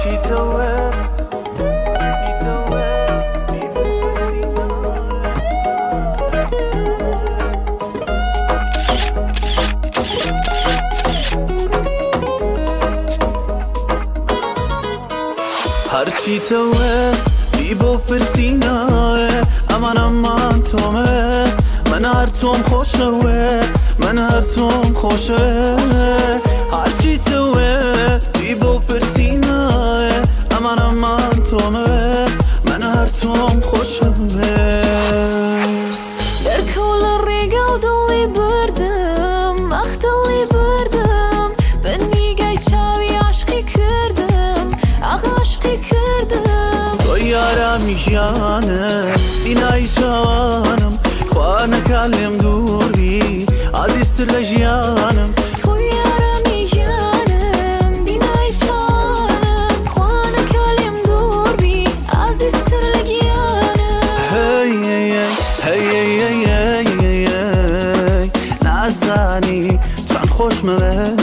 هرچی توه هرچی توه بی بپرسینه امان تومه من هر توم خوشه من هر توم خوشه هرچی توه بی بپرسینه امان تومه من هر توم خوشه در کل ریگا و دلی بردم اختلی بردم بندیگه چاوی عشقی کردم عشقی کردم تو یارمی جانم اینای جوانم خواه نکلم دور بی عزیزتر لجیانم تو یارمی جانم اینای جوانم خواه نکلم دور بی عزیزتر لجیانم هی نزانی چند خوش موی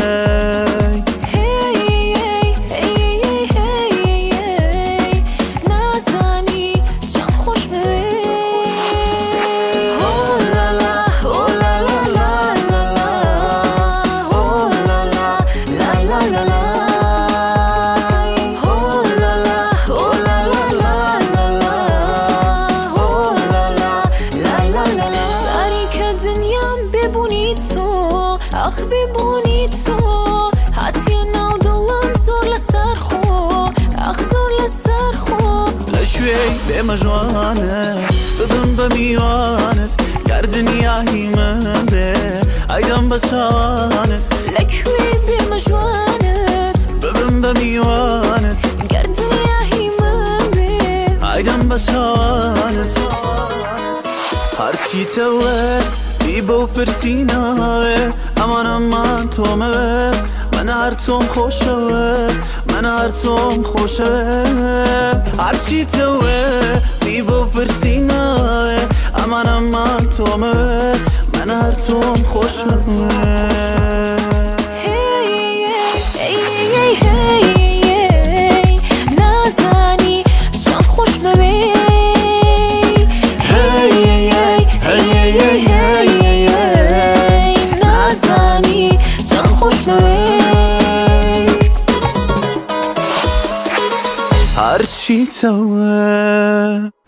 آخ ببونی تو حتی ناو دلم زور لسر خو آخ زور لسر خو لشوی لما جوانه ببن بمیوانت گردنی آهیمه به ایدم بسانت لکوی بما جوانت ببن بمیوانت گردنی آهیمه به ایدم بسانت هرچی توه بی بپرسینه امان تومه من هر توم خوشه من هر توم خوشه هرچی توه بی بپرسینه امان تومه من هر توم خوشه نازانی چند خوش مبی هرچی توه